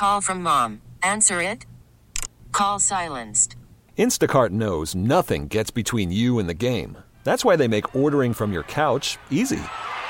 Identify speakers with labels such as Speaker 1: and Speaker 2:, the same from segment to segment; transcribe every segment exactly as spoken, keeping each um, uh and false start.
Speaker 1: Call from mom. Answer it. Call silenced.
Speaker 2: Instacart knows nothing gets between you and the game. That's why they make ordering from your couch easy.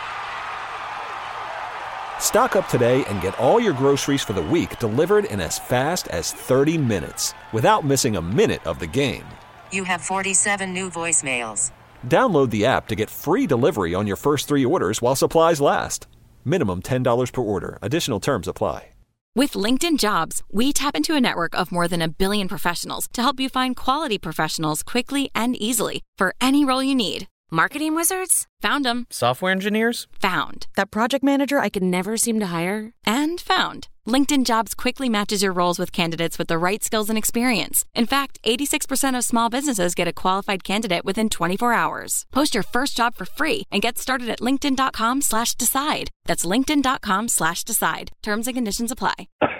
Speaker 2: Stock up today and get all your groceries for the week delivered in as fast as thirty minutes without missing a minute of the game.
Speaker 1: You have forty-seven new voicemails.
Speaker 2: Download the app to get free delivery on your first three orders while supplies last. Minimum ten dollars per order. Additional terms apply.
Speaker 3: With LinkedIn Jobs, we tap into a network of more than a billion professionals to help you find quality professionals quickly and easily for any role you need. Marketing wizards? Found them.
Speaker 4: Software engineers?
Speaker 3: Found. That project manager I could never seem to hire? And found. LinkedIn Jobs quickly matches your roles with candidates with the right skills and experience. In fact, eighty-six percent of small businesses get a qualified candidate within twenty-four hours. Post your first job for free and get started at linkedin.com slash decide. That's linkedin.com slash decide. Terms and conditions apply.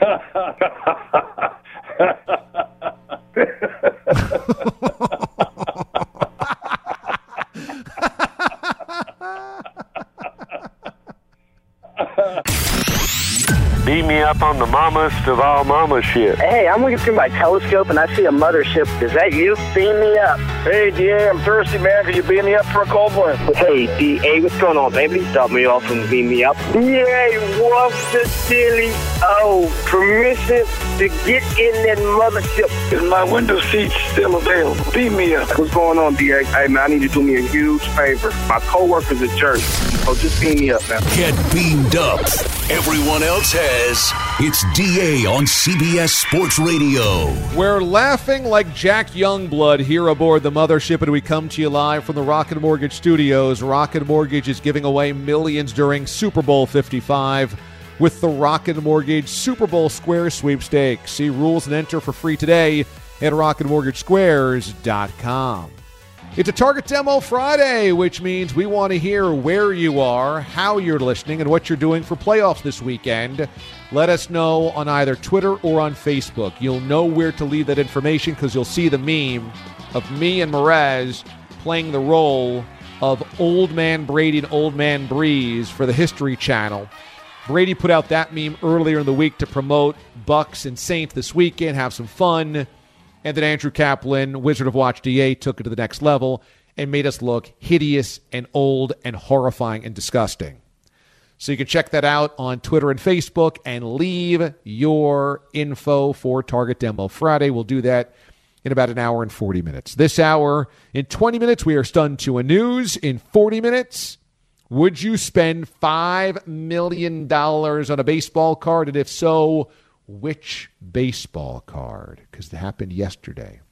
Speaker 5: Beat me up on the mammast of all mama shit.
Speaker 6: Hey, I'm looking through my telescope and I see a mothership. Is that you? Beam me up.
Speaker 5: Hey, D A, I'm thirsty, man. Can you beam me up for a cold one?
Speaker 6: Hey, D A, what's going on, baby? Stop me off and beam me up. Yay, what's the silly? Oh, permission to get in that mothership.
Speaker 5: Is my window seat still available? Beam me up.
Speaker 6: What's going on, D A? Hey, man, I need you to do me a huge favor. My coworker's a jerk. So just beam me up, man.
Speaker 7: Get beamed up. Everyone else has. It's D A on C B S Sports Radio.
Speaker 8: We're laughing like Jack Youngblood here aboard the mothership, and we come to you live from the Rocket Mortgage Studios. Rocket Mortgage is giving away millions during Super Bowl fifty-five with the Rocket Mortgage Super Bowl Square Sweepstakes. See rules and enter for free today at rocket mortgage squares dot com. It's a Target Demo Friday, which means we want to hear where you are, how you're listening, and what you're doing for playoffs this weekend. Let us know on either Twitter or on Facebook. You'll know where to leave that information because you'll see the meme of me and Mraz playing the role of Old Man Brady and Old Man Breeze for the History Channel. Brady put out that meme earlier in the week to promote Bucks and Saints this weekend, have some fun. And then Andrew Kaplan, Wizard of Watch D A, took it to the next level and made us look hideous and old and horrifying and disgusting. So you can check that out on Twitter and Facebook and leave your info for Target Demo Friday. We'll do that in about an hour and forty minutes. This hour, in twenty minutes, we are stunned to a news. In forty minutes, would you spend five million dollars on a baseball card? And if so, which baseball card? Because it happened yesterday.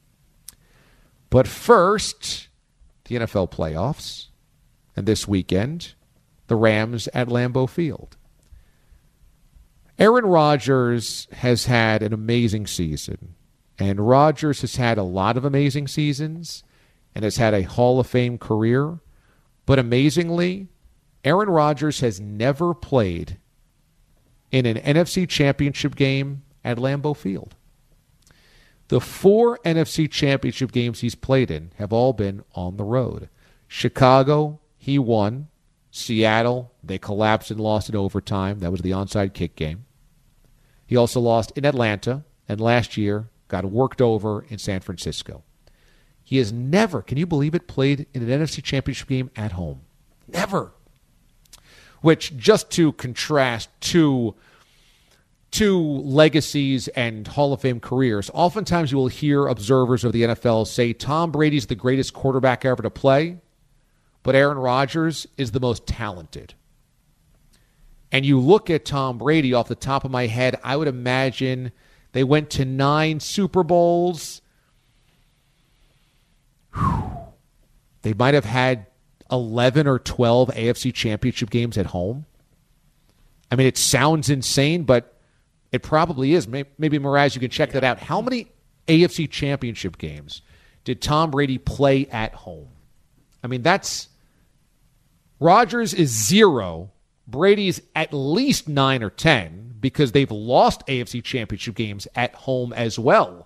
Speaker 8: But first, the N F L playoffs. And this weekend, the Rams at Lambeau Field. Aaron Rodgers has had an amazing season. And Rodgers has had a lot of amazing seasons and has had a Hall of Fame career. But amazingly, Aaron Rodgers has never played in an N F C Championship game at Lambeau Field. The four N F C Championship games he's played in have all been on the road. Chicago, he won. Seattle, they collapsed and lost in overtime. That was the onside kick game. He also lost in Atlanta, and last year got worked over in San Francisco. He has never, can you believe it, played in an N F C Championship game at home. Never. Which, just to contrast two, two legacies and Hall of Fame careers, oftentimes you will hear observers of the N F L say Tom Brady's the greatest quarterback ever to play, but Aaron Rodgers is the most talented. And you look at Tom Brady off the top of my head, I would imagine they went to nine Super Bowls. Whew. They might have had eleven or twelve A F C Championship games at home. I mean, it sounds insane, but it probably is. Maybe, Mraz, you can check that out. How many A F C Championship games did Tom Brady play at home? I mean, that's... Rodgers is zero. Brady's at least nine or ten because they've lost A F C Championship games at home as well.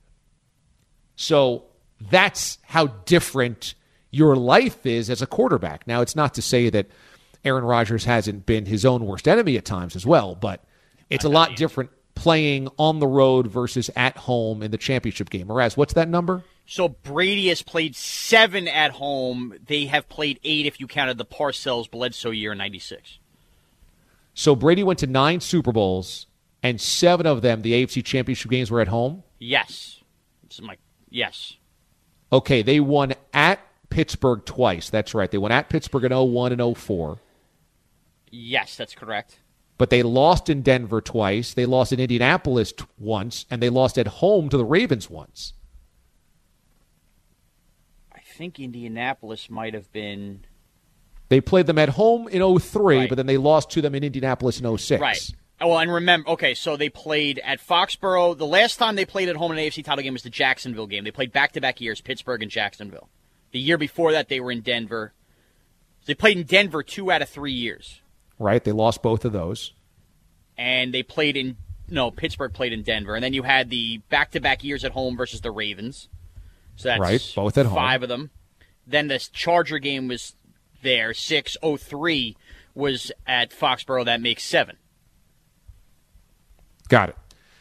Speaker 8: So that's how different your life is as a quarterback. Now, it's not to say that Aaron Rodgers hasn't been his own worst enemy at times as well, but it's a lot different playing on the road versus at home in the championship game. Mraz, what's that number?
Speaker 4: So Brady has played seven at home. They have played eight if you counted the Parcells-Bledsoe year in ninety-six.
Speaker 8: So Brady went to nine Super Bowls, and seven of them, the A F C championship games, were at home?
Speaker 4: Yes. It's my, yes.
Speaker 8: Okay, they won at Pittsburgh twice. That's right. They won at Pittsburgh in oh one and oh four.
Speaker 4: Yes, that's correct.
Speaker 8: But they lost in Denver twice. They lost in Indianapolis t- once, and they lost at home to the Ravens once.
Speaker 4: I think Indianapolis might have been...
Speaker 8: They played them at home in oh three,
Speaker 4: Right.
Speaker 8: but then they lost to them in Indianapolis in oh six.
Speaker 4: Right. Oh, well, and remember, okay, so they played at Foxborough. The last time they played at home in an A F C title game was the Jacksonville game. They played back-to-back years, Pittsburgh and Jacksonville. The year before that, they were in Denver. They played in Denver two out of three years.
Speaker 8: Right, they lost both of those.
Speaker 4: And they played in, no, Pittsburgh played in Denver. And then you had the back-to-back years at home versus the Ravens. So that's
Speaker 8: right, both at home.
Speaker 4: Five of them. Then this Charger game was there, six. oh three was at Foxborough. That makes seven.
Speaker 8: Got it.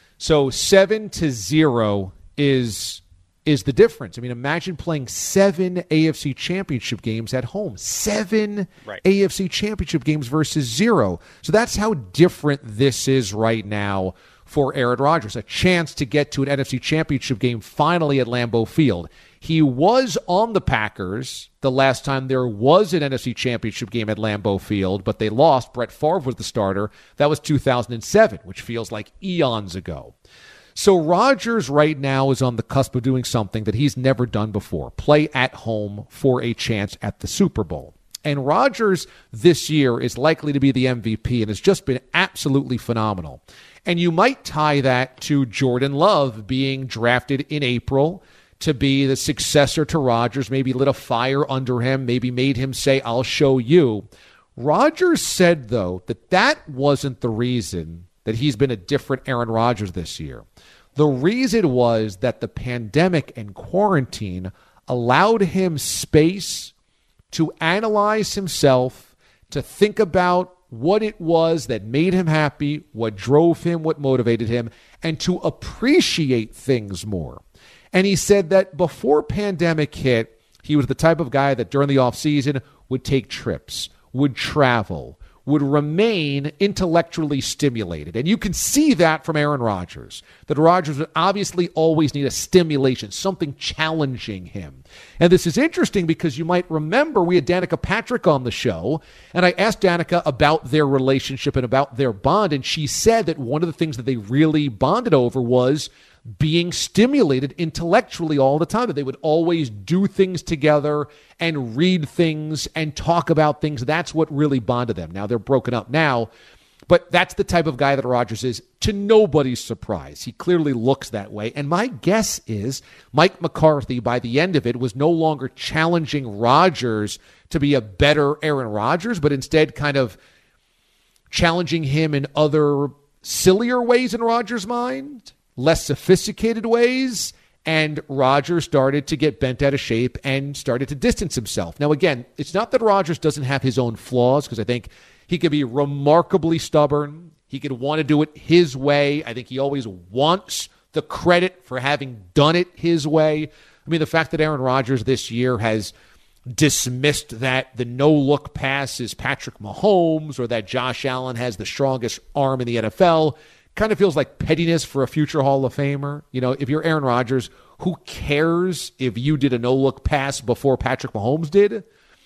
Speaker 8: So seven to zero is is the difference. I mean, imagine playing seven A F C championship games at home. Seven
Speaker 4: right.
Speaker 8: A F C championship games versus zero. So that's how different this is right now for Aaron Rodgers. A chance to get to an N F C championship game finally at Lambeau Field. He was on the Packers the last time there was an N F C championship game at Lambeau Field, but they lost. Brett Favre was the starter. That was two thousand seven, which feels like eons ago. So Rodgers right now is on the cusp of doing something that he's never done before, play at home for a chance at the Super Bowl. And Rodgers this year is likely to be the M V P and has just been absolutely phenomenal. And you might tie that to Jordan Love being drafted in April to be the successor to Rodgers, maybe lit a fire under him, maybe made him say, I'll show you. Rodgers said, though, that that wasn't the reason that he's been a different Aaron Rodgers this year. The reason was that the pandemic and quarantine allowed him space to analyze himself, to think about what it was that made him happy, what drove him, what motivated him, and to appreciate things more. And he said that before pandemic hit, he was the type of guy that during the offseason would take trips, would travel, would remain intellectually stimulated. And you can see that from Aaron Rodgers, that Rodgers would obviously always need a stimulation, something challenging him. And this is interesting because you might remember we had Danica Patrick on the show, and I asked Danica about their relationship and about their bond, and she said that one of the things that they really bonded over was being stimulated intellectually all the time, that they would always do things together and read things and talk about things. That's what really bonded them. Now, they're broken up now, but that's the type of guy that Rodgers is, to nobody's surprise. He clearly looks that way. And my guess is Mike McCarthy, by the end of it, was no longer challenging Rodgers to be a better Aaron Rodgers, but instead kind of challenging him in other sillier ways in Rodgers' mind, less sophisticated ways, and Rodgers started to get bent out of shape and started to distance himself. Now, again, it's not that Rodgers doesn't have his own flaws, because I think he could be remarkably stubborn. He could want to do it his way. I think he always wants the credit for having done it his way. I mean, the fact that Aaron Rodgers this year has dismissed that the no-look pass is Patrick Mahomes or that Josh Allen has the strongest arm in the N F L kind of feels like pettiness for a future Hall of Famer. You know, if you're Aaron Rodgers, who cares if you did a no-look pass before Patrick Mahomes did?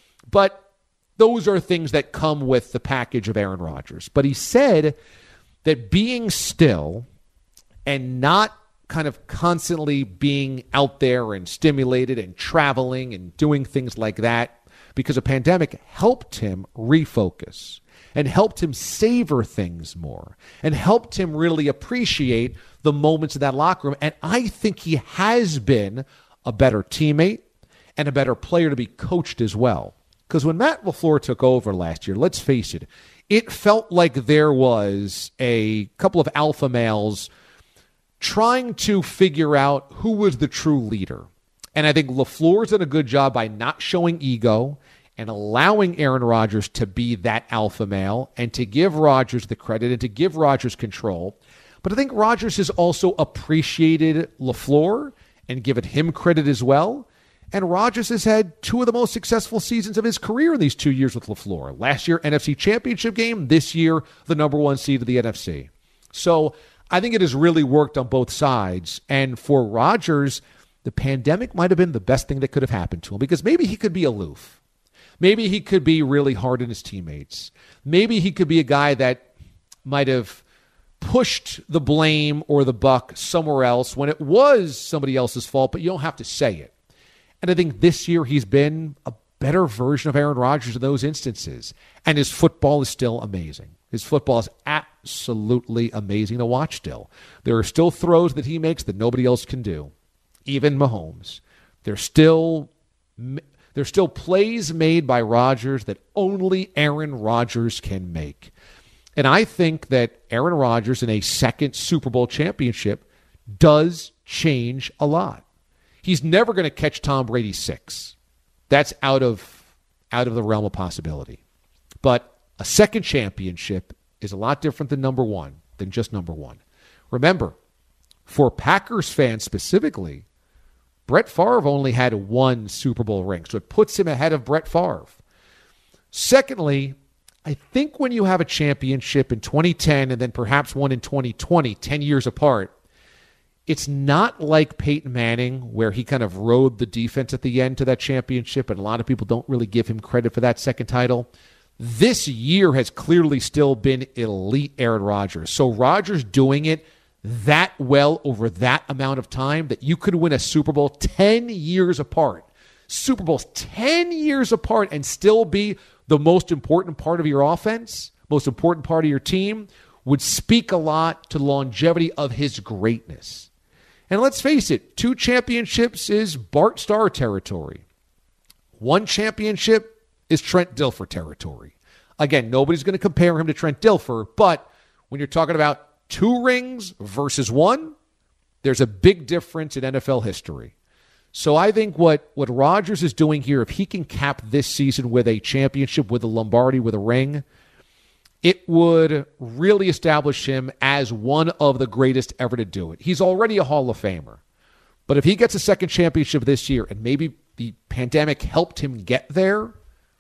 Speaker 8: But those are things that come with the package of Aaron Rodgers. But he said that being still and not kind of constantly being out there and stimulated and traveling and doing things like that because of pandemic helped him refocus and helped him savor things more and helped him really appreciate the moments in that locker room. And I think he has been a better teammate and a better player to be coached as well. Because when Matt LaFleur took over last year, let's face it, it felt like there was a couple of alpha males trying to figure out who was the true leader. And I think LaFleur's done a good job by not showing ego and allowing Aaron Rodgers to be that alpha male and to give Rodgers the credit and to give Rodgers control. But I think Rodgers has also appreciated LaFleur and given him credit as well. And Rodgers has had two of the most successful seasons of his career in these two years with LaFleur. Last year, N F C Championship game. This year, the number one seed of the N F C. So I think it has really worked on both sides. And for Rodgers, the pandemic might have been the best thing that could have happened to him, because maybe he could be aloof. Maybe he could be really hard on his teammates. Maybe he could be a guy that might have pushed the blame or the buck somewhere else when it was somebody else's fault, but you don't have to say it. And I think this year he's been a better version of Aaron Rodgers in those instances. And his football is still amazing. His football is absolutely amazing to watch still. There are still throws that he makes that nobody else can do, even Mahomes. There's still, there's still plays made by Rodgers that only Aaron Rodgers can make. And I think that Aaron Rodgers in a second Super Bowl championship does change a lot. He's never going to catch Tom Brady's six. That's out of out of the realm of possibility. But a second championship is a lot different than number one, than just number one. Remember, for Packers fans specifically, Brett Favre only had one Super Bowl ring, so it puts him ahead of Brett Favre. Secondly, I think when you have a championship in twenty ten and then perhaps one in twenty twenty, ten years apart, it's not like Peyton Manning, where he kind of rode the defense at the end to that championship, and a lot of people don't really give him credit for that second title. This year has clearly still been elite Aaron Rodgers. So Rodgers doing it that well over that amount of time that you could win a Super Bowl ten years apart. Super Bowls ten years apart and still be the most important part of your offense, most important part of your team, would speak a lot to the longevity of his greatness. And let's face it, two championships is Bart Starr territory. One championship is Trent Dilfer territory. Again, nobody's going to compare him to Trent Dilfer, but when you're talking about two rings versus one, there's a big difference in N F L history. So I think what, what Rodgers is doing here, if he can cap this season with a championship, with a Lombardi, with a ring, it would really establish him as one of the greatest ever to do it. He's already a Hall of Famer. But if he gets a second championship this year, and maybe the pandemic helped him get there,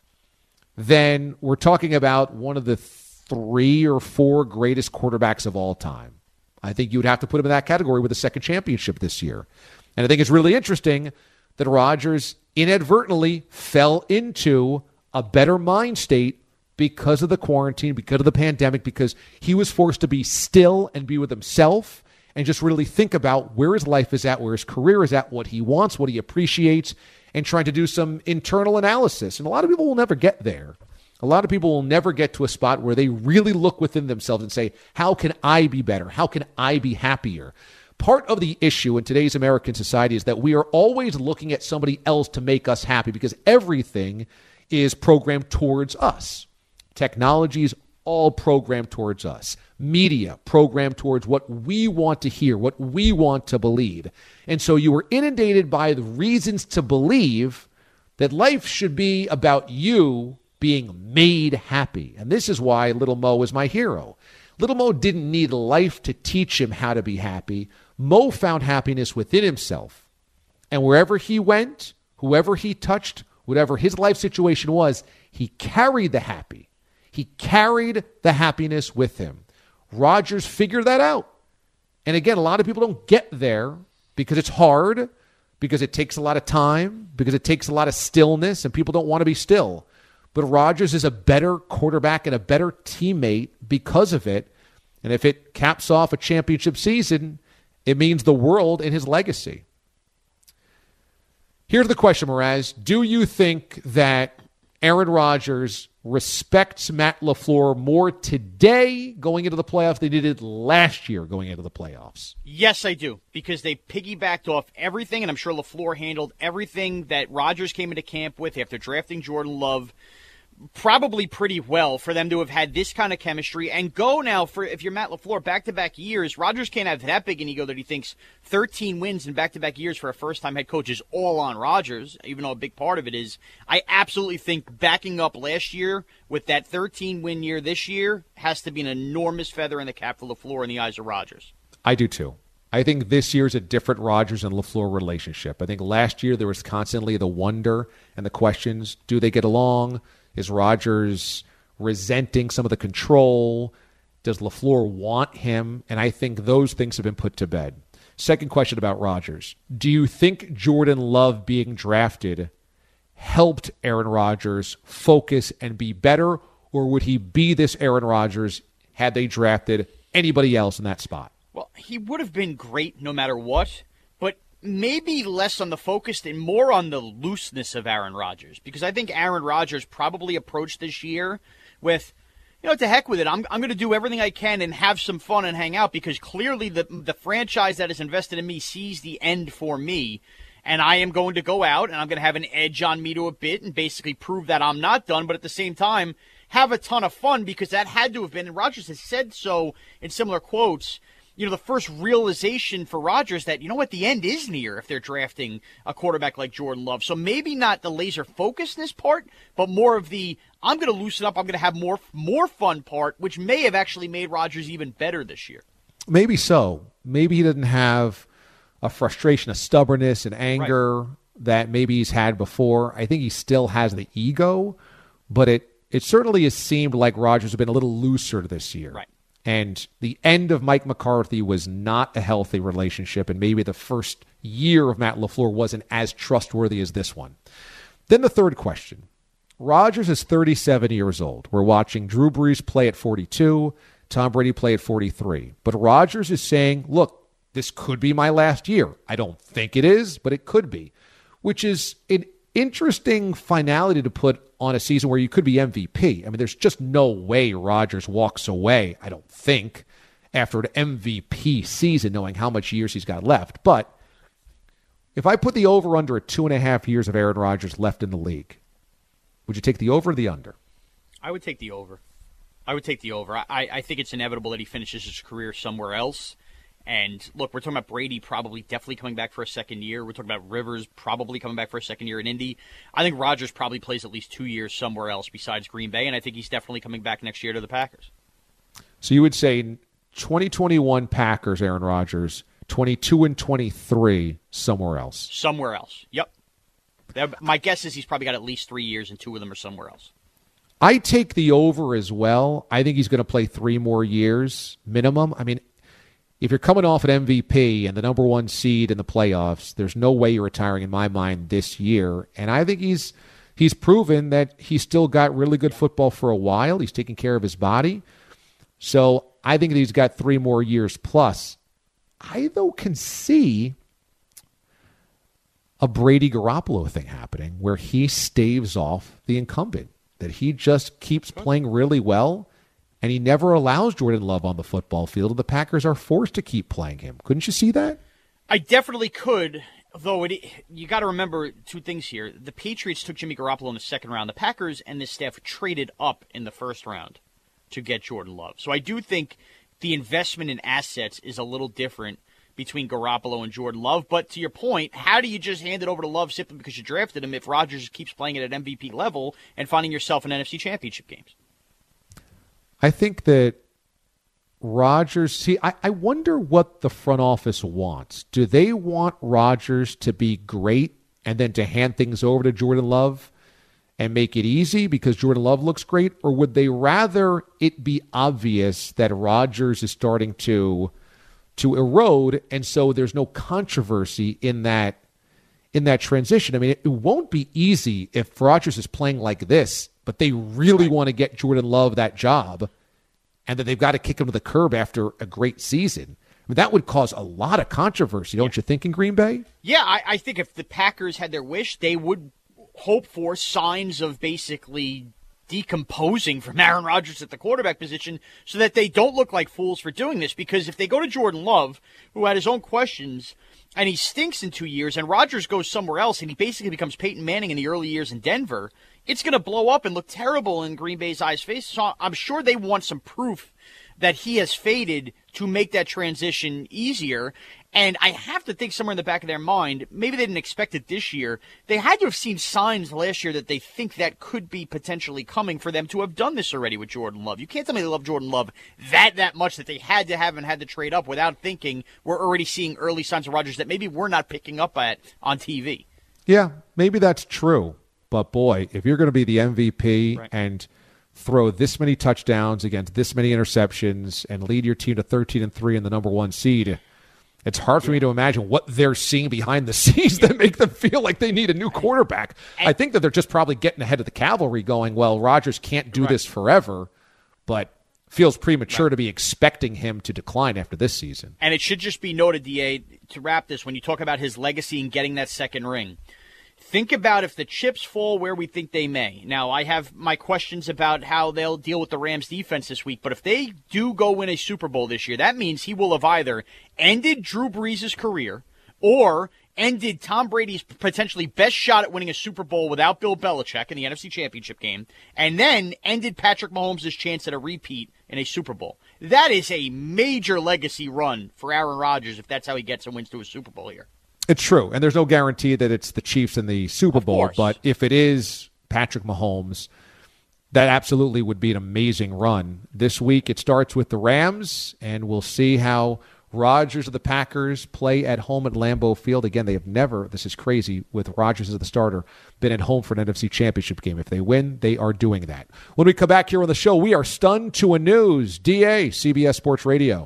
Speaker 8: then we're talking about one of the three or four greatest quarterbacks of all time. I think you would have to put him in that category with a second championship this year. And I think it's really interesting that Rodgers inadvertently fell into a better mind state because of the quarantine, because of the pandemic, because he was forced to be still and be with himself and just really think about where his life is at, where his career is at, what he wants, what he appreciates, and trying to do some internal analysis. And a lot of people will never get there. A lot of people will never get to a spot where they really look within themselves and say, how can I be better? How can I be happier? Part of the issue in today's American society is that we are always looking at somebody else to make us happy because everything is programmed towards us. Technology is all programmed towards us. Media programmed towards what we want to hear, what we want to believe. And so you are inundated by the reasons to believe that life should be about you being made happy. And this is why Little Mo is my hero. Little Mo didn't need life to teach him how to be happy. Mo found happiness within himself. And wherever he went, whoever he touched, whatever his life situation was, he carried the happy. He carried the happiness with him. Rodgers figured that out. And again, a lot of people don't get there because it's hard, because it takes a lot of time, because it takes a lot of stillness, and people don't want to be still. But Rodgers is a better quarterback and a better teammate because of it. And if it caps off a championship season, it means the world in his legacy. Here's the question, Mraz. Do you think that Aaron Rodgers respects Matt LaFleur more today going into the playoffs than he did last year going into the playoffs?
Speaker 4: Yes, I do, because they piggybacked off everything, and I'm sure LaFleur handled everything that Rodgers came into camp with after drafting Jordan Love. probably pretty well for them to have had this kind of chemistry and go now for, if you're Matt LaFleur, back-to-back years. Rodgers can't have that big an ego that he thinks thirteen wins in back-to-back years for a first-time head coach is all on Rodgers, even though a big part of it is. I absolutely think backing up last year with that thirteen-win year this year has to be an enormous feather in the cap for LaFleur in the eyes of Rodgers.
Speaker 8: I do too. I think this year's a different Rodgers and LaFleur relationship. I think last year there was constantly the wonder and the questions. Do they get along? Is Rodgers resenting some of the control? Does LaFleur want him? And I think those things have been put to bed. Second question about Rodgers. Do you think Jordan Love being drafted helped Aaron Rodgers focus and be better, or would he be this Aaron Rodgers had they drafted anybody else in that spot?
Speaker 4: Well, he would have been great no matter what, but maybe less on the focus and more on the looseness of Aaron Rodgers, because I think Aaron Rodgers probably approached this year with, you know, to heck with it. I'm I'm going to do everything I can and have some fun and hang out, because clearly the the franchise that is invested in me sees the end for me, and I am going to go out and I'm going to have an edge on me to a bit and basically prove that I'm not done, but at the same time have a ton of fun, because that had to have been, and Rodgers has said so in similar quotes, you know, the first realization for Rodgers that, you know what, the end is near if they're drafting a quarterback like Jordan Love. So maybe not the laser focusedness part, but more of the, I'm going to loosen up, I'm going to have more more fun part, which may have actually made Rodgers even better this year.
Speaker 8: Maybe so. Maybe he didn't have a frustration, a stubbornness, an anger right. that maybe he's had before. I think he still has the ego, but it, it certainly has seemed like Rodgers has been a little looser this year.
Speaker 4: Right.
Speaker 8: And the end of Mike McCarthy was not a healthy relationship, and maybe the first year of Matt LaFleur wasn't as trustworthy as this one. Then the third question. Rodgers is thirty-seven years old. We're watching Drew Brees play at forty-two, Tom Brady play at forty-three. But Rodgers is saying, look, this could be my last year. I don't think it is, but it could be, which is an interesting finality to put on a season where you could be M V P. I mean, there's just no way Rodgers walks away, I don't think, after an M V P season, knowing how much years he's got left. But if I put the over under at two and a half years of Aaron Rodgers left in the league, would you take the over or the under?
Speaker 4: I would take the over. I would take the over. I, I think it's inevitable that he finishes his career somewhere else. And look, we're talking about Brady probably definitely coming back for a second year. We're talking about Rivers probably coming back for a second year in Indy. I think Rodgers probably plays at least two years somewhere else besides Green Bay, and I think he's definitely coming back next year to the Packers.
Speaker 8: So you would say twenty twenty-one Packers, Aaron Rodgers, twenty-two and twenty-three somewhere else.
Speaker 4: Somewhere else, yep. My guess is he's probably got at least three years, and two of them are somewhere else.
Speaker 8: I take the over as well. I think he's going to play three more years minimum. I mean, if you're coming off an M V P and the number one seed in the playoffs, there's no way you're retiring in my mind this year. And I think he's he's proven that he's still got really good football for a while. He's taking care of his body. So I think that he's got three more years plus. I, though, can see a Brady Garoppolo thing happening where he staves off the incumbent, that he just keeps playing really well. And he never allows Jordan Love on the football field. The Packers are forced to keep playing him. Couldn't you see that?
Speaker 4: I definitely could, though it, you got to remember two things here. The Patriots took Jimmy Garoppolo in the second round. The Packers and this staff traded up in the first round to get Jordan Love. So I do think the investment in assets is a little different between Garoppolo and Jordan Love. But to your point, how do you just hand it over to Love simply because you drafted him if Rodgers keeps playing it at M V P level and finding yourself in N F C Championship games?
Speaker 8: I think that Rodgers, see, I, I wonder what the front office wants. Do they want Rodgers to be great and then to hand things over to Jordan Love and make it easy because Jordan Love looks great? Or would they rather it be obvious that Rodgers is starting to to erode and so there's no controversy in that in that transition? I mean, it, it won't be easy if Rodgers is playing like this, but they really want to get Jordan Love that job, and that they've got to kick him to the curb after a great season. I mean, that would cause a lot of controversy, don't yeah. you think, in Green Bay?
Speaker 4: Yeah, I, I think if the Packers had their wish, they would hope for signs of basically decomposing from Aaron Rodgers at the quarterback position so that they don't look like fools for doing this. Because if they go to Jordan Love, who had his own questions, and he stinks in two years, and Rodgers goes somewhere else, and he basically becomes Peyton Manning in the early years in Denver, it's going to blow up and look terrible in Green Bay's eyes face. So I'm sure they want some proof that he has faded to make that transition easier. And I have to think somewhere in the back of their mind, maybe they didn't expect it this year. They had to have seen signs last year that they think that could be potentially coming for them to have done this already with Jordan Love. You can't tell me they love Jordan Love that, that much that they had to have and had to trade up without thinking we're already seeing early signs of Rodgers that maybe we're not picking up at on T V.
Speaker 8: Yeah, maybe that's true. But boy, if you're going to be the M V P right. and throw this many touchdowns against this many interceptions and lead your team to thirteen and three in the number one seed, it's hard for yeah. me to imagine what they're seeing behind the scenes yeah. that make them feel like they need a new quarterback. And I think that they're just probably getting ahead of the cavalry going, well, Rodgers can't do right. this forever, but feels premature right. to be expecting him to decline after this season.
Speaker 4: And it should just be noted, D A, to wrap this, when you talk about his legacy and getting that second ring, think about if the chips fall where we think they may. Now, I have my questions about how they'll deal with the Rams defense this week, but if they do go win a Super Bowl this year, that means he will have either ended Drew Brees' career or ended Tom Brady's potentially best shot at winning a Super Bowl without Bill Belichick in the N F C Championship game, and then ended Patrick Mahomes' chance at a repeat in a Super Bowl. That is a major legacy run for Aaron Rodgers if that's how he gets and wins to a Super Bowl here.
Speaker 8: It's true, and there's no guarantee that it's the Chiefs in the Super Bowl, but if it is Patrick Mahomes, that absolutely would be an amazing run. This week it starts with the Rams, and we'll see how Rodgers of the Packers play at home at Lambeau Field. Again, they have never, this is crazy, with Rodgers as the starter, been at home for an N F C Championship game. If they win, they are doing that. When we come back here on the show, we are stunned to a news. D A, C B S Sports Radio.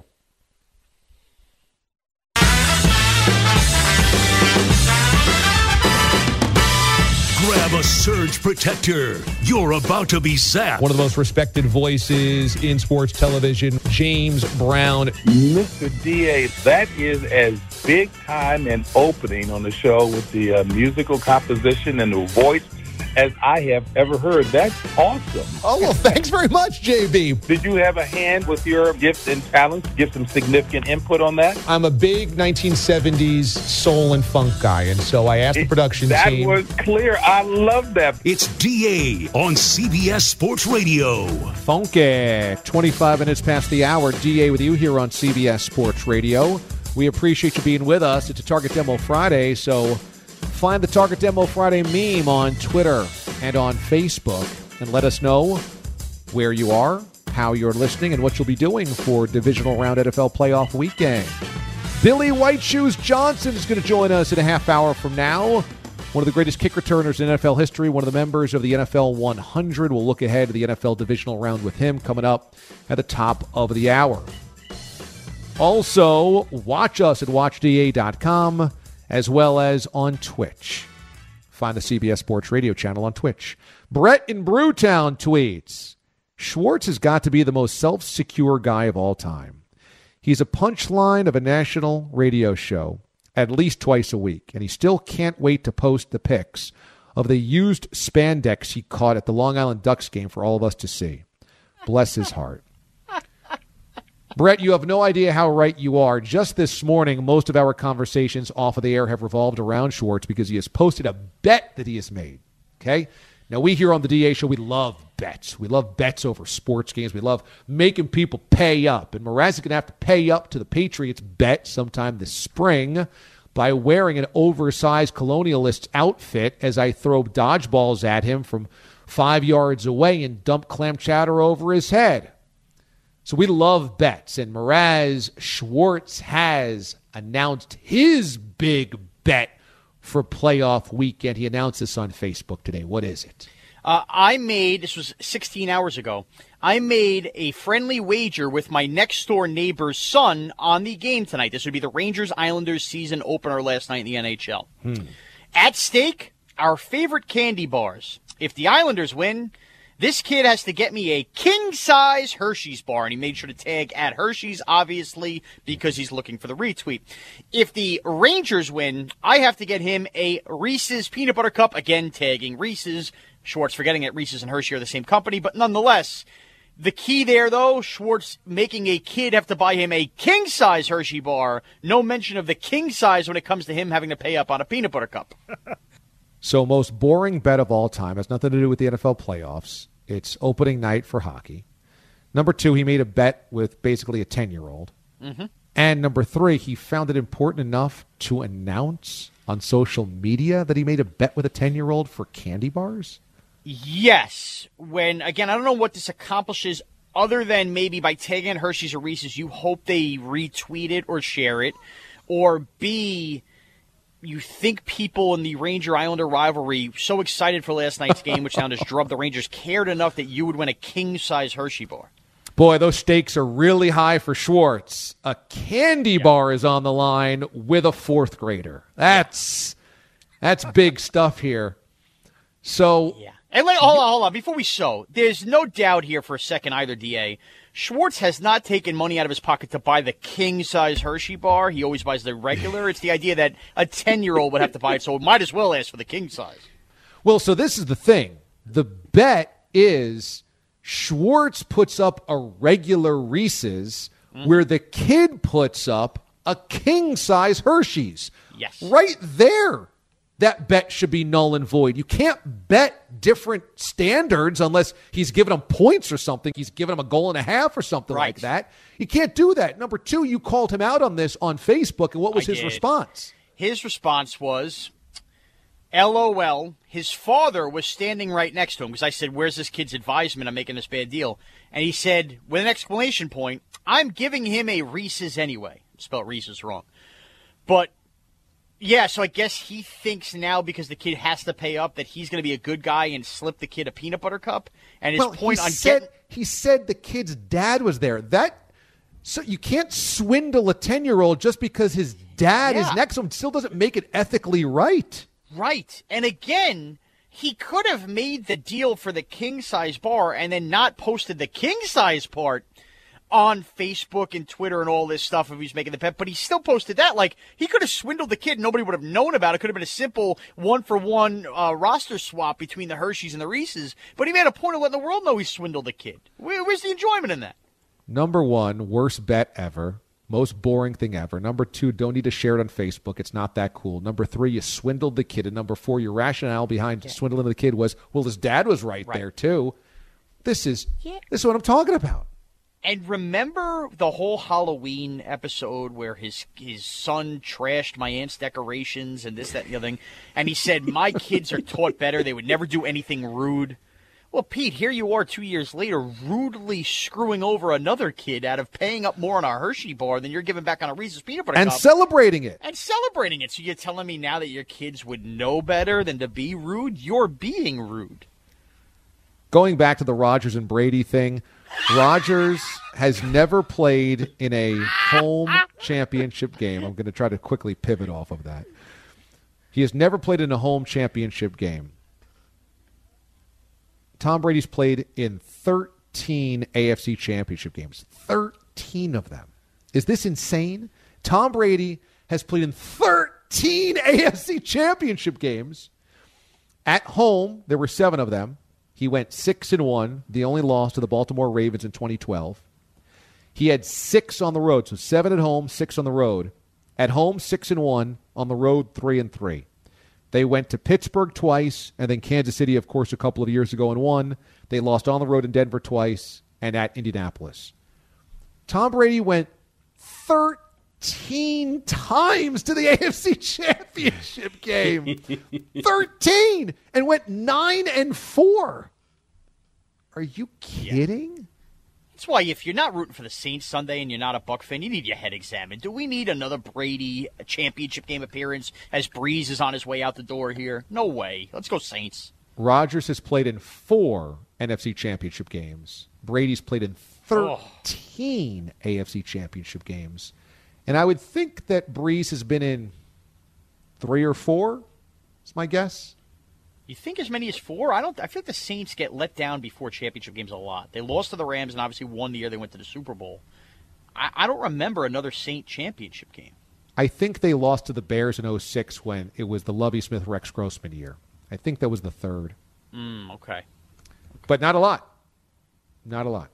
Speaker 7: Grab a surge protector. You're about to be zapped.
Speaker 9: One of the most respected voices in sports television, James Brown.
Speaker 10: Mister D A, that is as big time an opening on the show with the uh, musical composition and the voice as I have ever heard. That's awesome.
Speaker 9: Oh, well, thanks very much, J B.
Speaker 10: Did you have a hand with your gifts and talents? Give some significant input on that?
Speaker 9: I'm a big nineteen seventies soul and funk guy, and so I asked it, the production
Speaker 10: that
Speaker 9: team.
Speaker 10: That was clear. I love that.
Speaker 7: It's D A on C B S Sports Radio.
Speaker 8: Funky. twenty-five minutes past the hour. D A with you here on C B S Sports Radio. We appreciate you being with us. It's a Target Demo Friday, so find the Target Demo Friday meme on Twitter and on Facebook and let us know where you are, how you're listening, and what you'll be doing for divisional round N F L playoff weekend. Billy White Shoes Johnson is going to join us in a half hour from now. One of the greatest kick returners in N F L history, one of the members of the N F L one hundred. We'll look ahead to the N F L divisional round with him coming up at the top of the hour. Also, watch us at watch D A dot com. as well as on Twitch. Find the C B S Sports Radio channel on Twitch. Brett in Brewtown tweets, Schwartz has got to be the most self-secure guy of all time. He's a punchline of a national radio show at least twice a week, and he still can't wait to post the pics of the used spandex he caught at the Long Island Ducks game for all of us to see. Bless his heart. Brett, you have no idea how right you are. Just this morning, most of our conversations off of the air have revolved around Schwartz because he has posted a bet that he has made. Okay? Now, we here on the D A Show, we love bets. We love bets over sports games. We love making people pay up. And Mraz is going to have to pay up to the Patriots bet sometime this spring by wearing an oversized colonialist outfit as I throw dodgeballs at him from five yards away and dump clam chowder over his head. So we love bets, and Mraz Schwartz has announced his big bet for playoff weekend. He announced this on Facebook today. What is it?
Speaker 4: Uh, I made, this was sixteen hours ago, I made a friendly wager with my next-door neighbor's son on the game tonight. This would be the Rangers-Islanders season opener last night in the N H L. Hmm. At stake, our favorite candy bars. If the Islanders win, this kid has to get me a king-size Hershey's bar, and he made sure to tag at Hershey's, obviously, because he's looking for the retweet. If the Rangers win, I have to get him a Reese's Peanut Butter Cup, again tagging Reese's. Schwartz forgetting that Reese's and Hershey are the same company, but nonetheless, the key there, though, Schwartz making a kid have to buy him a king-size Hershey bar. No mention of the king-size when it comes to him having to pay up on a peanut butter cup.
Speaker 8: So most boring bet of all time. Has nothing to do with the N F L playoffs. It's opening night for hockey. Number two, he made a bet with basically a ten-year-old.
Speaker 4: Mm-hmm.
Speaker 8: And number three, he found it important enough to announce on social media that he made a bet with a ten-year-old for candy bars?
Speaker 4: Yes. When, again, I don't know what this accomplishes other than maybe by tagging Hershey's or Reese's, you hope they retweet it or share it. Or B, you think people in the Ranger-Islander rivalry, so excited for last night's game, which now just drubbed the Rangers, cared enough that you would win a king-size Hershey bar.
Speaker 8: Boy, those stakes are really high for Schwartz. A candy yeah. bar is on the line with a fourth grader. That's that's big stuff here. So,
Speaker 4: yeah. And wait, hold on, hold on. Before we show, there's no doubt here for a second either, D A. Schwartz has not taken money out of his pocket to buy the king-size Hershey bar. He always buys the regular. It's the idea that a ten-year-old would have to buy it, so it might as well ask for the king-size.
Speaker 8: Well, so this is the thing. The bet is Schwartz puts up a regular Reese's mm-hmm. where the kid puts up a king-size Hershey's.
Speaker 4: Yes.
Speaker 8: Right there, that bet should be null and void. You can't bet different standards unless he's giving them points or something. He's giving them a goal and a half or something
Speaker 4: right.
Speaker 8: like that. You can't do that. Number two, you called him out on this on Facebook, and what was
Speaker 4: I
Speaker 8: his
Speaker 4: did.
Speaker 8: response?
Speaker 4: His response was, LOL, his father was standing right next to him because I said, where's this kid's advisement? I'm making this bad deal. And he said, with an exclamation point, I'm giving him a Reese's anyway. Spelled Reese's wrong. But, yeah, so I guess he thinks now because the kid has to pay up that he's going to be a good guy and slip the kid a peanut butter cup. And his
Speaker 8: well,
Speaker 4: point
Speaker 8: he
Speaker 4: on
Speaker 8: said,
Speaker 4: getting...
Speaker 8: He said the kid's dad was there. That so you can't swindle a ten-year-old just because his dad
Speaker 4: yeah.
Speaker 8: is next to him. It still doesn't make it ethically right.
Speaker 4: Right. And again, he could have made the deal for the king-size bar and then not posted the king-size part on Facebook and Twitter and all this stuff if he's making the bet, but he still posted that. Like, he could have swindled the kid and nobody would have known about it. It could have been a simple one-for-one uh, roster swap between the Hershey's and the Reese's, but he made a point of letting the world know he swindled the kid. Where, where's the enjoyment in that?
Speaker 8: Number one, worst bet ever. Most boring thing ever. Number two, don't need to share it on Facebook. It's not that cool. Number three, you swindled the kid. And number four, your rationale behind yeah. swindling the kid was, well, his dad was right, right. there, too. This is yeah. this is what I'm talking about.
Speaker 4: And remember the whole Halloween episode where his his son trashed my aunt's decorations and this, that, and the other thing, and he said, my kids are taught better. They would never do anything rude. Well, Pete, here you are two years later rudely screwing over another kid out of paying up more on a Hershey bar than you're giving back on a Reese's Peanut Butter
Speaker 8: and
Speaker 4: Cup.
Speaker 8: And celebrating it.
Speaker 4: And celebrating it. So you're telling me now that your kids would know better than to be rude? You're being rude.
Speaker 8: Going back to the Rodgers and Brady thing, Rodgers has never played in a home championship game. I'm going to try to quickly pivot off of that. He has never played in a home championship game. Tom Brady's played in thirteen A F C championship games. thirteen of them. Is this insane? Tom Brady has played in thirteen A F C championship games. At home, there were seven of them. He went six and one, the only loss to the Baltimore Ravens in twenty twelve. He had six on the road, so seven at home, six on the road. At home, six and one. On the road, three and three. They went to Pittsburgh twice, and then Kansas City, of course, a couple of years ago and won. They lost on the road in Denver twice and at Indianapolis. Tom Brady went thirteen times to the A F C Championship game. thirteen! And went nine and four. Are you kidding? Yeah.
Speaker 4: That's why if you're not rooting for the Saints Sunday and you're not a Buck fan, you need your head examined. Do we need another Brady championship game appearance as Breeze is on his way out the door here? No way. Let's go Saints.
Speaker 8: Rodgers has played in four N F C championship games. Brady's played in thirteen oh. A F C championship games. And I would think that Breeze has been in three or four, is my guess.
Speaker 4: You think as many as four? I don't. I feel like the Saints get let down before championship games a lot. They lost to the Rams and obviously won the year they went to the Super Bowl. I, I don't remember another Saint championship game.
Speaker 8: I think they lost to the Bears in oh six when it was the Lovie Smith Rex Grossman year. I think that was the third.
Speaker 4: Mm, okay.
Speaker 8: But not a lot. Not a lot.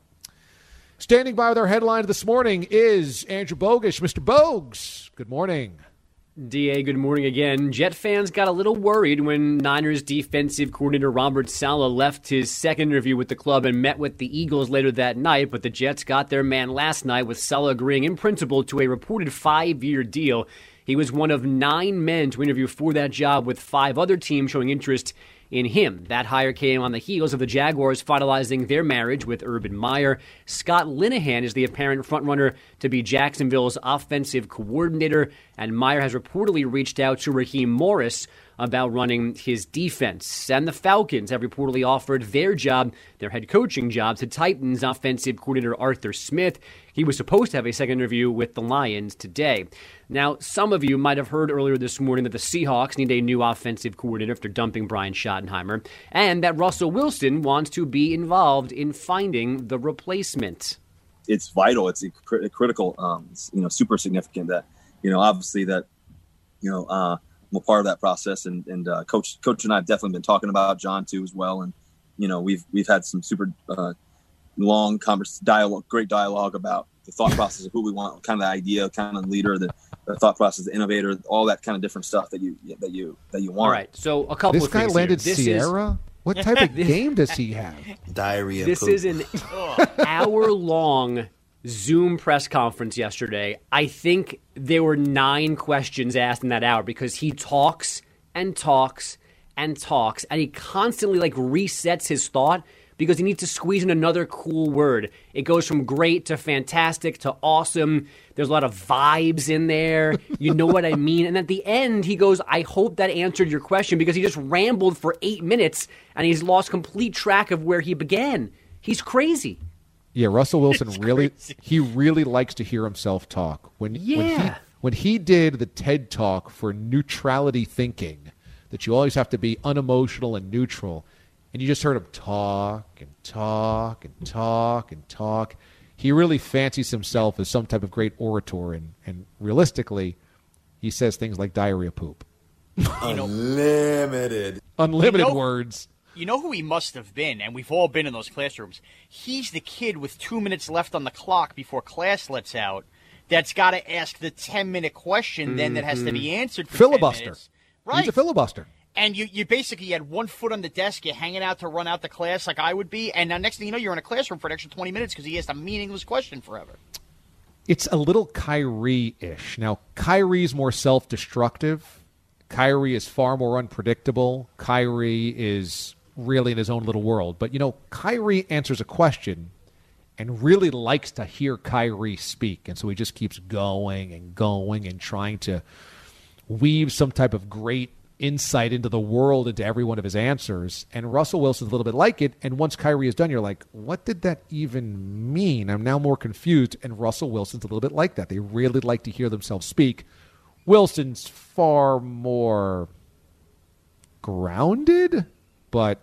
Speaker 8: Standing by with our headline this morning is Andrew Bogusch. Mister Bogues, good morning.
Speaker 11: D A, good morning again. Jet fans got a little worried when Niners defensive coordinator Robert Saleh left his second interview with the club and met with the Eagles later that night, but the Jets got their man last night, with Saleh agreeing in principle to a reported five-year deal. He was one of nine men to interview for that job, with five other teams showing interest in him. That hire came on the heels of the Jaguars finalizing their marriage with Urban Meyer. Scott Linehan is the apparent frontrunner to be Jacksonville's offensive coordinator, and Meyer has reportedly reached out to Raheem Morris about running his defense. And the Falcons have reportedly offered their job, their head coaching job, to Titans offensive coordinator Arthur Smith. He was supposed to have a second interview with the Lions today. Now, some of you might have heard earlier this morning that the Seahawks need a new offensive coordinator after dumping Brian Schottenheimer, and that Russell Wilson wants to be involved in finding the replacement.
Speaker 12: It's vital. It's critical. Um, it's, you know, super significant that, you know, obviously that, you know, uh, I'm a part of that process, and, and uh, coach, coach and I have definitely been talking about John too as well. And, you know, we've, we've had some super uh, long converse dialogue, great dialogue about the thought process of who we want, kind of the idea, kind of leader, the, the thought process, the innovator, all that kind of different stuff that you, that you, that you want.
Speaker 11: All right. So a couple
Speaker 8: this
Speaker 11: of
Speaker 8: guy
Speaker 11: things
Speaker 8: landed
Speaker 11: here. This
Speaker 8: Sierra.
Speaker 11: Is,
Speaker 8: what type of game does he have?
Speaker 13: Diarrhea.
Speaker 11: This
Speaker 13: poop.
Speaker 11: is an hour-long Zoom press conference yesterday. I think there were nine questions asked in that hour because he talks and talks and talks, and he constantly like resets his thought because he needs to squeeze in another cool word. It goes from great to fantastic to awesome. There's a lot of vibes in there. You know what I mean? And at the end, he goes, I hope that answered your question, because he just rambled for eight minutes and he's lost complete track of where he began. He's crazy.
Speaker 8: Yeah, Russell Wilson
Speaker 11: It's
Speaker 8: really
Speaker 11: crazy.
Speaker 8: he really likes to hear himself talk. When when he
Speaker 11: Yeah.
Speaker 8: when he did the TED Talk for neutrality thinking, that you always have to be unemotional and neutral, and you just heard him talk and talk and talk and talk. He really fancies himself as some type of great orator, and, and realistically, he says things like diarrhea poop.
Speaker 13: Unlimited.
Speaker 8: Unlimited
Speaker 4: You know-
Speaker 8: words.
Speaker 4: You know who he must have been, and we've all been in those classrooms. He's the kid with two minutes left on the clock before class lets out that's got to ask the ten-minute question then that has to be answered for
Speaker 8: Filibuster.
Speaker 4: ten minutes. Right.
Speaker 8: He's a filibuster.
Speaker 4: And you, you basically had one foot on the desk, you're hanging out to run out the class like I would be, and now next thing you know, you're in a classroom for an extra twenty minutes because he asked a meaningless question forever.
Speaker 8: It's a little Kyrie-ish. Now, Kyrie's more self-destructive. Kyrie is far more unpredictable. Kyrie is really in his own little world. But, you know, Kyrie answers a question and really likes to hear Kyrie speak. And so he just keeps going and going and trying to weave some type of great insight into the world, into every one of his answers. And Russell Wilson's a little bit like it. And once Kyrie is done, you're like, what did that even mean? I'm now more confused. And Russell Wilson's a little bit like that. They really like to hear themselves speak. Wilson's far more grounded, but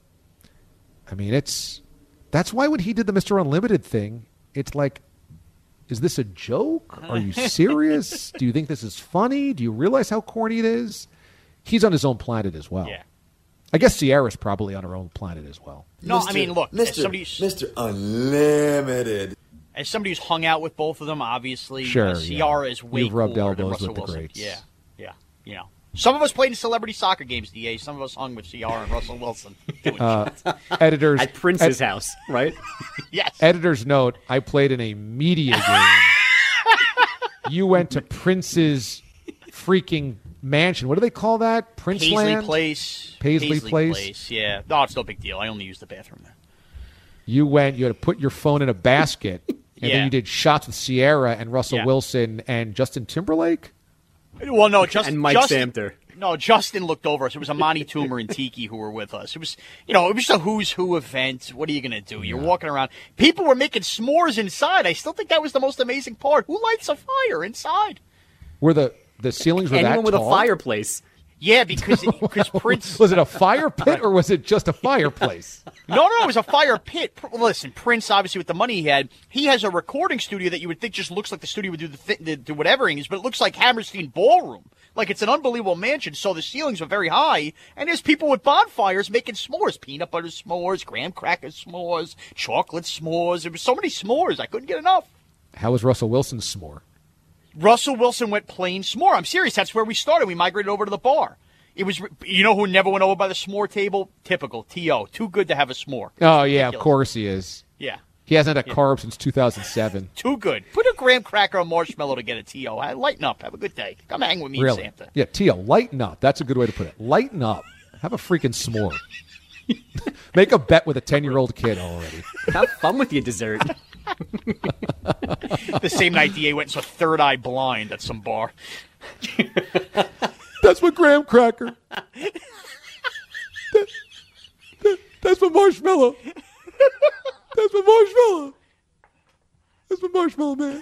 Speaker 8: I mean, it's that's why when he did the Mister Unlimited thing, it's like, is this a joke? Are you serious? Do you think this is funny? Do you realize how corny it is? He's on his own planet as well.
Speaker 4: Yeah.
Speaker 8: I guess Sierra's probably on her own planet as well.
Speaker 4: No,
Speaker 13: Mister
Speaker 4: I mean, look, as
Speaker 13: Mister
Speaker 4: somebody,
Speaker 13: Mister Unlimited.
Speaker 4: as somebody who's hung out with both of them, obviously,
Speaker 8: Sure,
Speaker 4: uh, Ciara
Speaker 8: yeah.
Speaker 4: is way
Speaker 8: You've rubbed
Speaker 4: cooler than
Speaker 8: elbows
Speaker 4: Russell
Speaker 8: with the
Speaker 4: Wilson.
Speaker 8: greats.
Speaker 4: Yeah, yeah, you know. Some of us played in celebrity soccer games, D A. Some of us hung with Ciara and Russell Wilson. Doing
Speaker 8: Uh, editors
Speaker 11: At Prince's
Speaker 8: ed-
Speaker 11: house, right?
Speaker 4: yes.
Speaker 8: Editor's note, I played in a media game. You went to Prince's freaking mansion. What do they call that? Prince
Speaker 4: Paisley
Speaker 8: Land?
Speaker 4: Place.
Speaker 8: Paisley Place?
Speaker 4: Yeah. No, it's no big deal. I only use the bathroom there.
Speaker 8: You went, you had to put your phone in a basket, and
Speaker 4: Yeah.
Speaker 8: then you did shots with Sierra and Russell
Speaker 4: Yeah.
Speaker 8: Wilson and Justin Timberlake?
Speaker 4: Well, no, just
Speaker 11: And Mike
Speaker 4: Justin,
Speaker 11: Samter.
Speaker 4: No, Justin looked over us. It was Amani Toomer and Tiki who were with us. It was, you know, it was a who's who event. What are you going to do? You're walking around. People were making s'mores inside. I still think that was the most amazing part. Who lights a fire inside?
Speaker 8: Were the, the ceilings were
Speaker 11: Anyone
Speaker 8: that
Speaker 11: with
Speaker 8: tall?
Speaker 11: a fireplace.
Speaker 4: Yeah, because because Prince.
Speaker 8: Was it a fire pit or was it just a fireplace?
Speaker 4: No, no, it was a fire pit. Pr- Listen, Prince, obviously, with the money he had, he has a recording studio that you would think just looks like the studio would do the, th- the do whatever it is, but it looks like Hammerstein Ballroom. Like, it's an unbelievable mansion, so the ceilings are very high, and there's people with bonfires making s'mores. Peanut butter s'mores, graham cracker s'mores, chocolate s'mores. There was so many s'mores, I couldn't get enough.
Speaker 8: How was Russell Wilson's s'more?
Speaker 4: Russell Wilson went plain s'more. I'm serious. That's where we started. We migrated over to the bar. It was, you know who never went over by the s'more table? Typical. T O Too good to have a s'more.
Speaker 8: Oh, yeah, of course he is.
Speaker 4: Yeah.
Speaker 8: He hasn't had a
Speaker 4: Yeah.
Speaker 8: carb since two thousand seven.
Speaker 4: Too good. Put a graham cracker or marshmallow to get a T O. Lighten up. Have a good day. Come hang with me
Speaker 8: Really?
Speaker 4: and Santa.
Speaker 8: Yeah, T O, lighten up. That's a good way to put it. Lighten up. Have a freaking s'more. Make a bet with a ten-year-old kid already.
Speaker 11: Have fun with your dessert.
Speaker 4: The same night D A went and saw Third Eye Blind at some bar.
Speaker 8: That's my graham cracker. That, that, that's my marshmallow. That's my marshmallow. That's my marshmallow, man.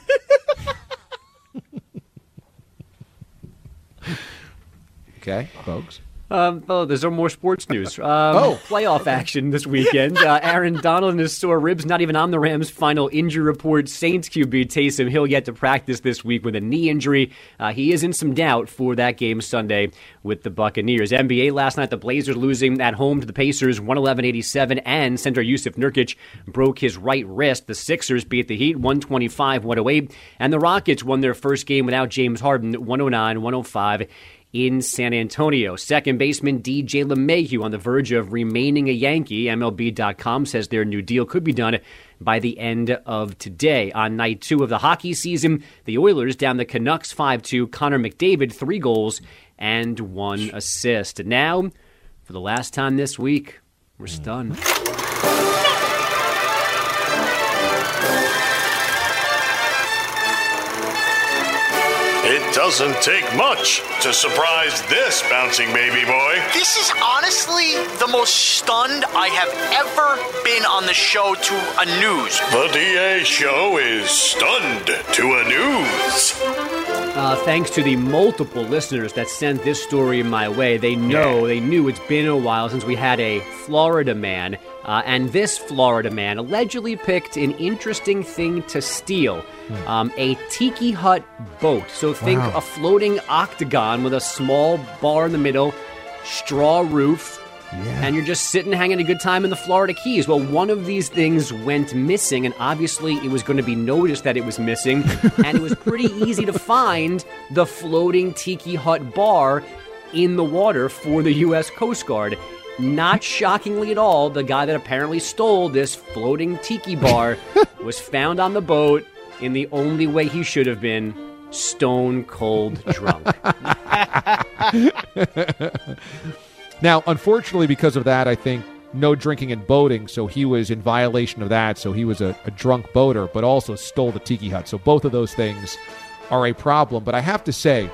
Speaker 8: Okay, folks.
Speaker 11: Um, oh, there's no more sports news. Um,
Speaker 8: Oh.
Speaker 11: Playoff action this weekend. Uh, Aaron Donald and his sore ribs, not even on the Rams' final injury report. Saints Q B Taysom Hill yet to practice this week with a knee injury. Uh, he is in some doubt for that game Sunday with the Buccaneers. N B A last night, the Blazers losing at home to the Pacers, one eleven eighty-seven, and center Yusuf Nurkic broke his right wrist. The Sixers beat the Heat one twenty-five one oh eight, and the Rockets won their first game without James Harden one oh nine one oh five. In San Antonio. Second baseman D J LeMahieu on the verge of remaining a Yankee. M L B dot com says their new deal could be done by the end of today. On night two of the hockey season, the Oilers down the Canucks five two. Connor McDavid, three goals and one assist. Now, for the last time this week, we're stunned.
Speaker 14: It doesn't take much to surprise this bouncing baby boy.
Speaker 4: This is honestly the most stunned I have ever been on the show to a news.
Speaker 14: The D A show is stunned to a news.
Speaker 11: Uh, thanks to the multiple listeners that sent this story my way. They know, yeah. they knew it's been a while since we had a Florida man. Uh, and this Florida man allegedly picked an interesting thing to steal, um, a tiki hut boat. So think
Speaker 8: Wow.
Speaker 11: a floating octagon with a small bar in the middle, straw roof,
Speaker 8: yeah.
Speaker 11: and you're just sitting having a good time in the Florida Keys. Well, one of these things went missing, and obviously it was going to be noticed that it was missing, and it was pretty easy to find the floating tiki hut bar in the water for the U S Coast Guard. Not shockingly at all, the guy that apparently stole this floating tiki bar was found on the boat in the only way he should have been, stone cold drunk.
Speaker 8: Now, unfortunately, because of that, I think no drinking and boating, so he was in violation of that, so he was a, a drunk boater, but also stole the tiki hut. So both of those things are a problem. But I have to say,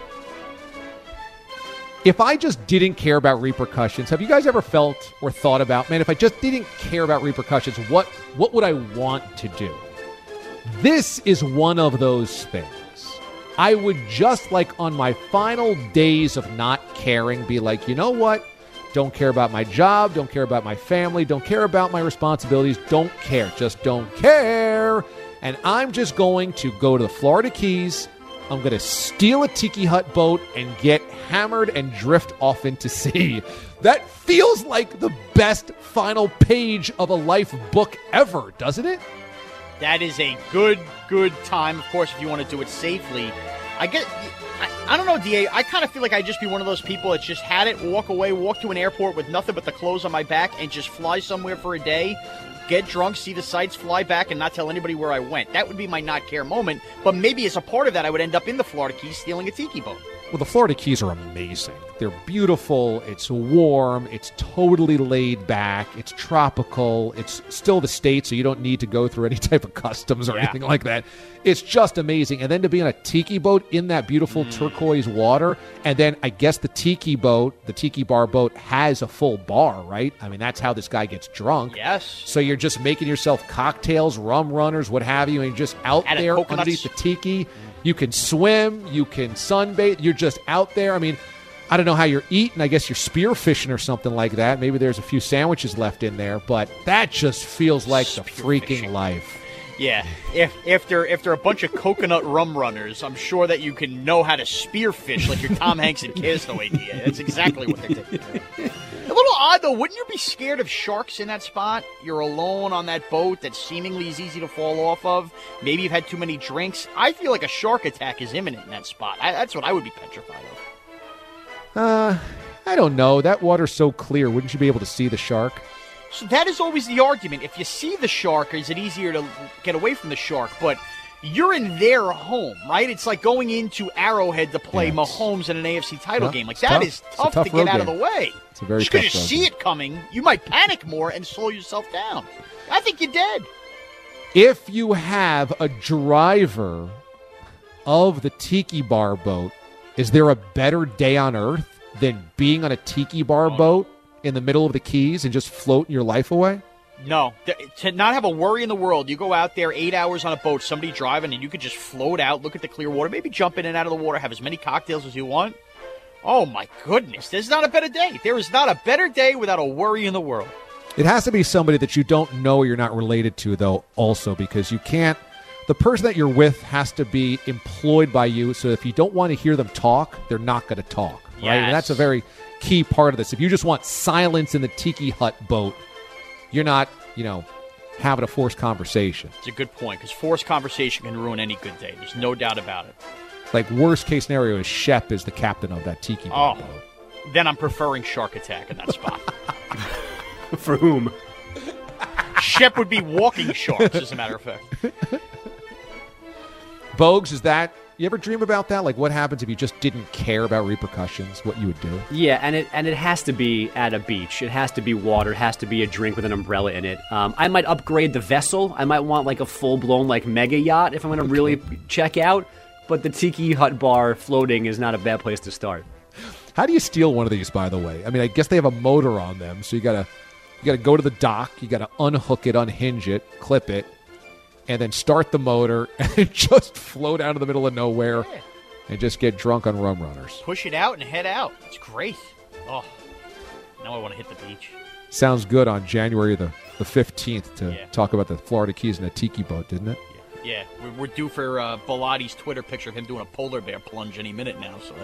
Speaker 8: if I just didn't care about repercussions, have you guys ever felt or thought about, man, if I just didn't care about repercussions, what what would I want to do? This is one of those things. I would just, like, on my final days of not caring, be like, you know what? Don't care about my job, don't care about my family, don't care about my responsibilities, don't care, just don't care. And I'm just going to go to the Florida Keys, I'm going to steal a tiki hut boat and get hammered and drift off into sea. That feels like the best final page of a life book ever, doesn't it?
Speaker 4: That is a good, good time, of course, if you want to do it safely. I get, I, I don't know, D A, I kind of feel like I'd just be one of those people that just had it, walk away, walk to an airport with nothing but the clothes on my back and just fly somewhere for a day, get drunk, see the sights, fly back, and not tell anybody where I went. That would be my not care moment, but maybe as a part of that, I would end up in the Florida Keys stealing a tiki boat.
Speaker 8: Well, the Florida Keys are amazing. They're beautiful. It's warm. It's totally laid back. It's tropical. It's still the States, so you don't need to go through any type of customs or
Speaker 4: Yeah.
Speaker 8: anything like that. It's just amazing. And then to be on a tiki boat in that beautiful
Speaker 4: Mm.
Speaker 8: turquoise water, and then I guess the tiki boat, the tiki bar boat, has a full bar, right? I mean, that's how this guy gets drunk.
Speaker 4: Yes.
Speaker 8: So you're just making yourself cocktails, rum runners, what have you, and you're just out
Speaker 4: Add a
Speaker 8: there
Speaker 4: coconuts.
Speaker 8: underneath the tiki. You can swim, you can sunbathe, you're just out there. I mean, I don't know how you're eating. I guess you're spearfishing or something like that. Maybe there's a few sandwiches left in there, but that just feels like the freaking life.
Speaker 4: Yeah, if if they're if they're a bunch of coconut rum runners, I'm sure that you can know how to spearfish like you're Tom Hanks in Castaway. D A. That's exactly what they're taking care of. little odd, though. Wouldn't you be scared of sharks in that spot? You're alone on that boat that seemingly is easy to fall off of. Maybe you've had too many drinks. I feel like a shark attack is imminent in that spot. I, that's what I would be petrified of.
Speaker 8: Uh, I don't know. That water's so clear. Wouldn't you be able to see the shark?
Speaker 4: So that is always the argument. If you see the shark, is it easier to get away from the shark? But you're in their home, right? It's like going into Arrowhead to play yeah, Mahomes in an A F C title
Speaker 8: yeah,
Speaker 4: game. Like, that
Speaker 8: tough.
Speaker 4: is tough,
Speaker 8: tough
Speaker 4: to get out
Speaker 8: game.
Speaker 4: of the way.
Speaker 8: It's a very
Speaker 4: Just
Speaker 8: tough
Speaker 4: because you
Speaker 8: road
Speaker 4: see
Speaker 8: game.
Speaker 4: it coming, you might panic more and slow yourself down. I think you're dead.
Speaker 8: If you have a driver of the Tiki Bar boat, is there a better day on earth than being on a Tiki Bar oh, boat in the middle of the Keys and just floating your life away?
Speaker 4: No. To not have a worry in the world. You go out there eight hours on a boat, somebody driving, and you could just float out, look at the clear water, maybe jump in and out of the water, have as many cocktails as you want. Oh, my goodness. There's not a better day. There is not a better day without a worry in the world.
Speaker 8: It has to be somebody that you don't know or you're not related to, though, also, because you can't. The person that you're with has to be employed by you, so if you don't want to hear them talk, they're not going to talk. Right?
Speaker 4: Yes.
Speaker 8: And that's a very key part of this. If you just want silence in the Tiki Hut boat, you're not, you know, having a forced conversation.
Speaker 4: It's a good point, because forced conversation can ruin any good day. There's no doubt about it.
Speaker 8: Like, worst case scenario is Shep is the captain of that Tiki
Speaker 4: oh,
Speaker 8: boat.
Speaker 4: Then I'm preferring Shark Attack in that spot.
Speaker 11: For whom?
Speaker 4: Shep would be walking sharks, as a matter of fact.
Speaker 8: Bogues, is that, you ever dream about that? Like, what happens if you just didn't care about repercussions, what you would do?
Speaker 11: Yeah, and it and it has to be at a beach. It has to be water. It has to be a drink with an umbrella in it. Um, I might upgrade the vessel. I might want, like, a full-blown, like, mega yacht if I'm going to okay. really check out. But the Tiki Hut bar floating is not a bad place to start.
Speaker 8: How do you steal one of these, by the way? I mean, I guess they have a motor on them, so you got to you got to go to the dock, you got to unhook it, unhinge it, clip it, and then start the motor and just float out of the middle of nowhere yeah. and just get drunk on rum runners.
Speaker 4: Push it out and head out. It's great. Oh, now I want to hit the beach.
Speaker 8: Sounds good on January the, the fifteenth to
Speaker 4: yeah.
Speaker 8: talk about the Florida Keys in a tiki boat, didn't it?
Speaker 4: Yeah, yeah. We're, we're due for uh, Bilatti's Twitter picture of him doing a polar bear plunge any minute now, so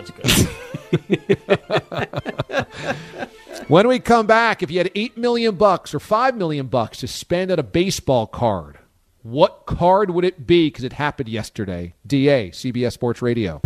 Speaker 4: that's good.
Speaker 8: When we come back, if you had eight million bucks or five million bucks to spend on a baseball card, what card would it be? Because it happened yesterday. D A, C B S Sports Radio.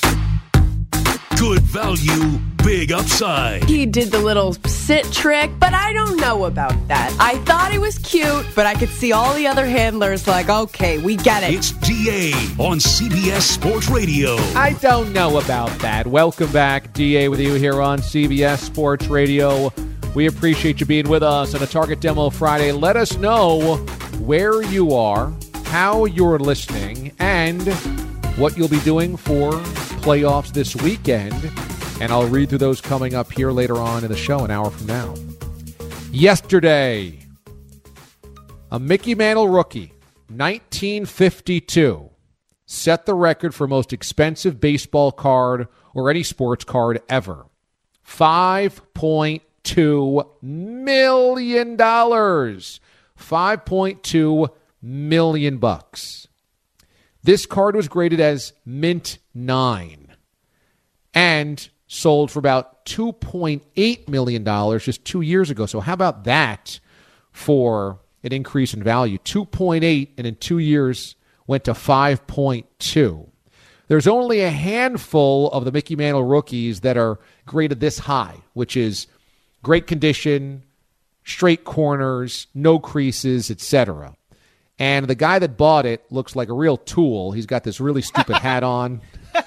Speaker 7: Good value, big upside.
Speaker 15: He did the little sit trick, but I don't know about that. I thought he was cute, but I could see all the other handlers like, okay, we get it.
Speaker 7: It's D A on C B S Sports Radio.
Speaker 8: I don't know about that. Welcome back. D A with you here on C B S Sports Radio. We appreciate you being with us on a Target Demo Friday. Let us know where you are, how you're listening, and what you'll be doing for playoffs this weekend. And I'll read through those coming up here later on in the show, an hour from now. Yesterday, a Mickey Mantle rookie, nineteen fifty-two, set the record for most expensive baseball card or any sports card ever. five point two million dollars. five point two million bucks. This card was graded as mint nine and sold for about two point eight million dollars just two years ago. So how about that for an increase in value? two point eight, and in two years went to five point two. There's only a handful of the Mickey Mantle rookies that are graded this high, which is great condition, straight corners, no creases, et cetera. And the guy that bought it looks like a real tool. He's got this really stupid hat on.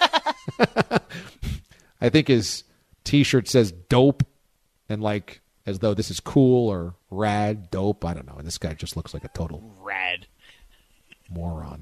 Speaker 8: I think his T-shirt says dope, and like as though this is cool or rad, dope. I don't know. And this guy just looks like a total
Speaker 4: rad
Speaker 8: moron.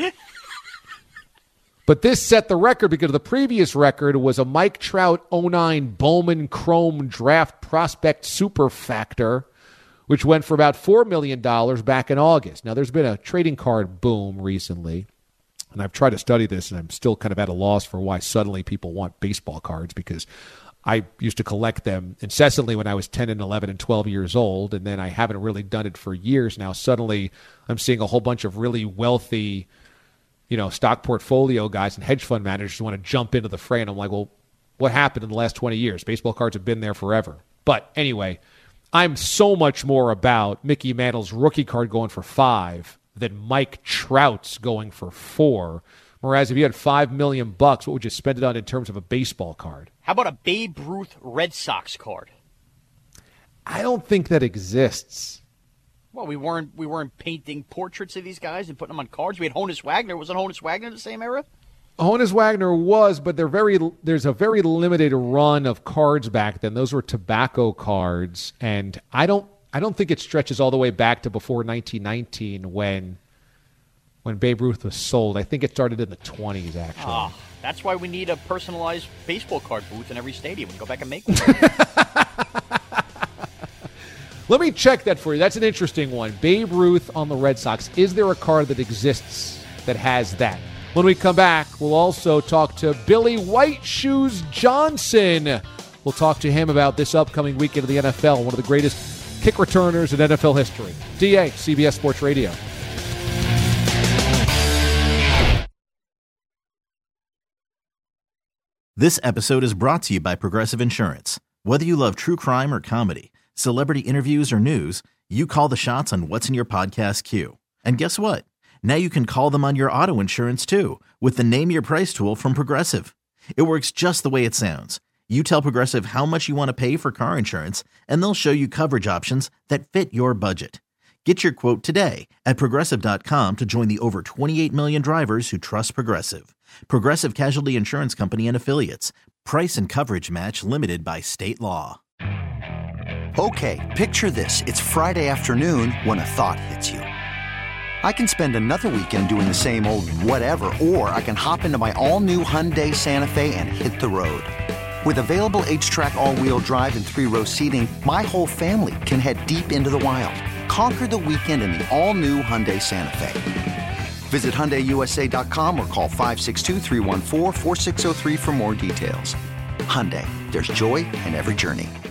Speaker 8: But this set the record because the previous record was a Mike Trout oh nine Bowman Chrome Draft Prospect Super Factor, which went for about four million dollars back in August. Now, there's been a trading card boom recently, and I've tried to study this, and I'm still kind of at a loss for why suddenly people want baseball cards, because I used to collect them incessantly when I was ten and eleven and twelve years old, and then I haven't really done it for years now. Suddenly, I'm seeing a whole bunch of really wealthy, you know, stock portfolio guys and hedge fund managers want to jump into the fray, and I'm like, well, what happened in the last twenty years? Baseball cards have been there forever. But anyway, I'm so much more about Mickey Mantle's rookie card going for five than Mike Trout's going for four. Whereas if you had five million bucks, what would you spend it on in terms of a baseball card?
Speaker 4: How about a Babe Ruth Red Sox card?
Speaker 8: I don't think that exists.
Speaker 4: Well, we weren't we weren't painting portraits of these guys and putting them on cards. We had Honus Wagner. Wasn't Honus Wagner the same era?
Speaker 8: Honus Wagner was, but they're very. There's a very limited run of cards back then. Those were tobacco cards, and I don't. I don't think it stretches all the way back to before nineteen nineteen when. When Babe Ruth was sold. I think it started in the twenties, actually.
Speaker 4: Ah, that's why we need a personalized baseball card booth in every stadium. We can go back and make one.
Speaker 8: Let me check that for you. That's an interesting one. Babe Ruth on the Red Sox. Is there a card that exists that has that? When we come back, we'll also talk to Billy White Shoes Johnson. We'll talk to him about this upcoming weekend of the N F L, one of the greatest kick returners in N F L history. D A, C B S Sports Radio.
Speaker 16: This episode is brought to you by Progressive Insurance. Whether you love true crime or comedy, celebrity interviews or news, you call the shots on what's in your podcast queue. And guess what? Now you can call them on your auto insurance too with the Name Your Price tool from Progressive. It works just the way it sounds. You tell Progressive how much you want to pay for car insurance, and they'll show you coverage options that fit your budget. Get your quote today at Progressive dot com to join the over twenty-eight million drivers who trust Progressive. Progressive Casualty Insurance Company and Affiliates. Price and coverage match limited by state law.
Speaker 17: Okay, picture this. It's Friday afternoon when a thought hits you. I can spend another weekend doing the same old whatever, or I can hop into my all-new Hyundai Santa Fe and hit the road. With available H-Track all-wheel drive and three-row seating, my whole family can head deep into the wild. Conquer the weekend in the all-new Hyundai Santa Fe. Visit Hyundai U S A dot com or call five six two, three one four, four six zero three for more details. Hyundai, there's joy in every journey.